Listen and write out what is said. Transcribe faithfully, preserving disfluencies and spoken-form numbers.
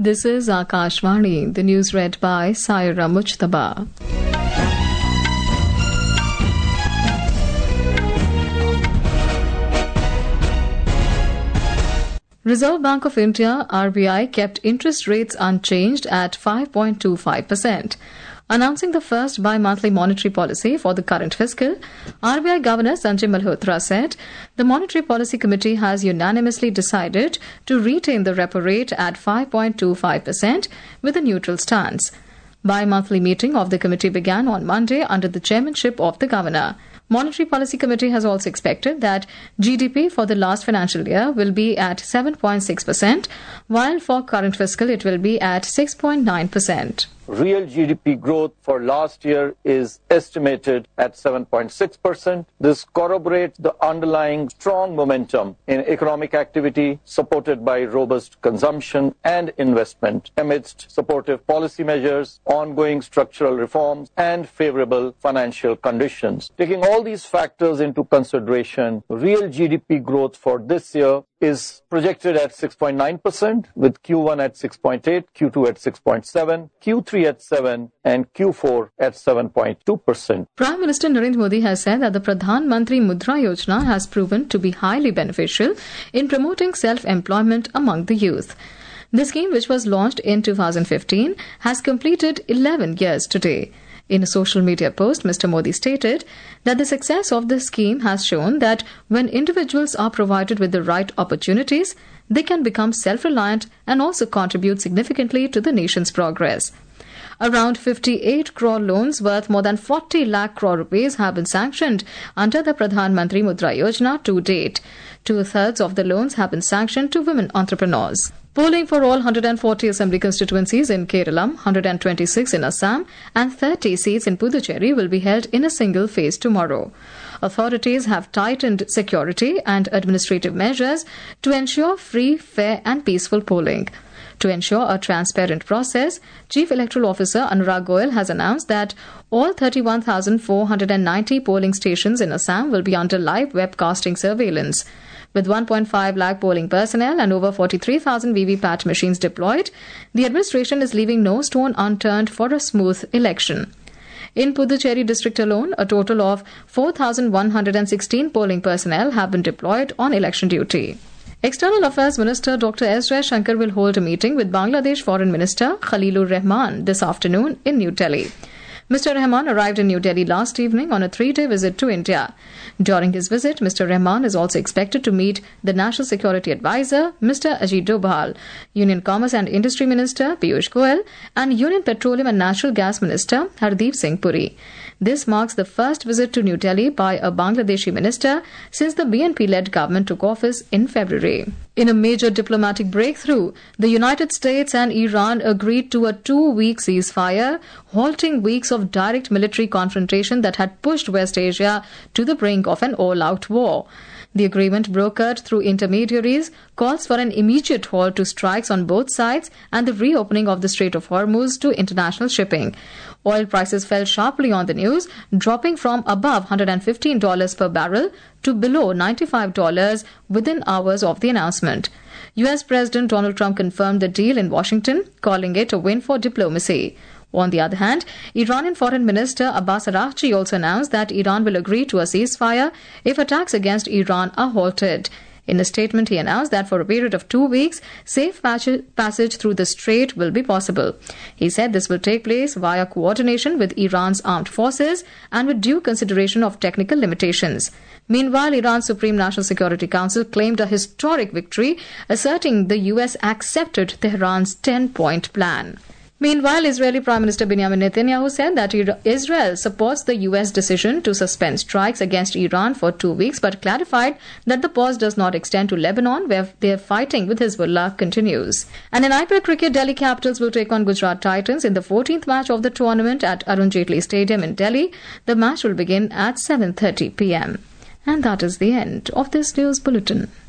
This is Akashvani, the news read by Saira Mujtaba. Reserve Bank of India, R B I, kept interest rates unchanged at five point two five percent. Announcing the first bi-monthly monetary policy for the current fiscal, R B I Governor Sanjay Malhotra said the Monetary Policy Committee has unanimously decided to retain the repo rate at five point two five percent with a neutral stance. Bi-monthly meeting of the committee began on Monday under the chairmanship of the Governor. Monetary Policy Committee has also expected that G D P for the last financial year will be at seven point six percent, while for current fiscal it will be at six point nine percent. Real G D P growth for last year is estimated at seven point six percent. This corroborates the underlying strong momentum in economic activity supported by robust consumption and investment amidst supportive policy measures, ongoing structural reforms, and favorable financial conditions. Taking all these factors into consideration, real G D P growth for this year is projected at six point nine percent, with Q one at six point eight, Q two at six point seven, Q three at seven, and Q four at seven point two percent. Prime Minister Narendra Modi has said that the Pradhan Mantri Mudra Yojana has proven to be highly beneficial in promoting self-employment among the youth. The scheme, which was launched in two thousand fifteen, has completed eleven years today. In a social media post, Mister Modi stated that the success of this scheme has shown that when individuals are provided with the right opportunities, they can become self-reliant and also contribute significantly to the nation's progress. Around fifty-eight crore loans worth more than forty lakh crore rupees have been sanctioned under the Pradhan Mantri Mudra Yojana to date. Two-thirds of the loans have been sanctioned to women entrepreneurs. Polling for all one hundred forty assembly constituencies in Kerala, one hundred twenty-six in Assam, and thirty seats in Puducherry will be held in a single phase tomorrow. Authorities have tightened security and administrative measures to ensure free, fair, and peaceful polling. To ensure a transparent process, Chief Electoral Officer Anurag Goyal has announced that all thirty-one thousand four hundred ninety polling stations in Assam will be under live webcasting surveillance. With one point five lakh polling personnel and over forty-three thousand V V P A T machines deployed, the administration is leaving no stone unturned for a smooth election. In Puducherry district alone, a total of four thousand one hundred sixteen polling personnel have been deployed on election duty. External Affairs Minister Doctor S. Jaishankar will hold a meeting with Bangladesh Foreign Minister Khalilur Rahman this afternoon in New Delhi. Mister Rahman arrived in New Delhi last evening on a three-day visit to India. During his visit, Mister Rahman is also expected to meet the National Security Advisor, Mister Ajit Dobhal, Union Commerce and Industry Minister Piyush Goyal, and Union Petroleum and Natural Gas Minister Hardeep Singh Puri. This marks the first visit to New Delhi by a Bangladeshi minister since the B N P-led government took office in February. In a major diplomatic breakthrough, the United States and Iran agreed to a two-week ceasefire, halting weeks of direct military confrontation that had pushed West Asia to the brink of an all-out war. The agreement, brokered through intermediaries, calls for an immediate halt to strikes on both sides and the reopening of the Strait of Hormuz to international shipping. Oil prices fell sharply on the news, dropping from above one hundred fifteen dollars per barrel to below ninety-five dollars within hours of the announcement. U S President Donald Trump confirmed the deal in Washington, calling it a win for diplomacy. On the other hand, Iranian Foreign Minister Abbas Araghchi also announced that Iran will agree to a ceasefire if attacks against Iran are halted. In a statement, he announced that for a period of two weeks, safe passage through the strait will be possible. He said this will take place via coordination with Iran's armed forces and with due consideration of technical limitations. Meanwhile, Iran's Supreme National Security Council claimed a historic victory, asserting the U S accepted Tehran's ten-point plan. Meanwhile, Israeli Prime Minister Benjamin Netanyahu said that Israel supports the U S decision to suspend strikes against Iran for two weeks, but clarified that the pause does not extend to Lebanon, where their fighting with Hezbollah continues. And in I P L cricket, Delhi Capitals will take on Gujarat Titans in the fourteenth match of the tournament at Arun Jaitley Stadium in Delhi. The match will begin at seven thirty p m. And that is the end of this news bulletin.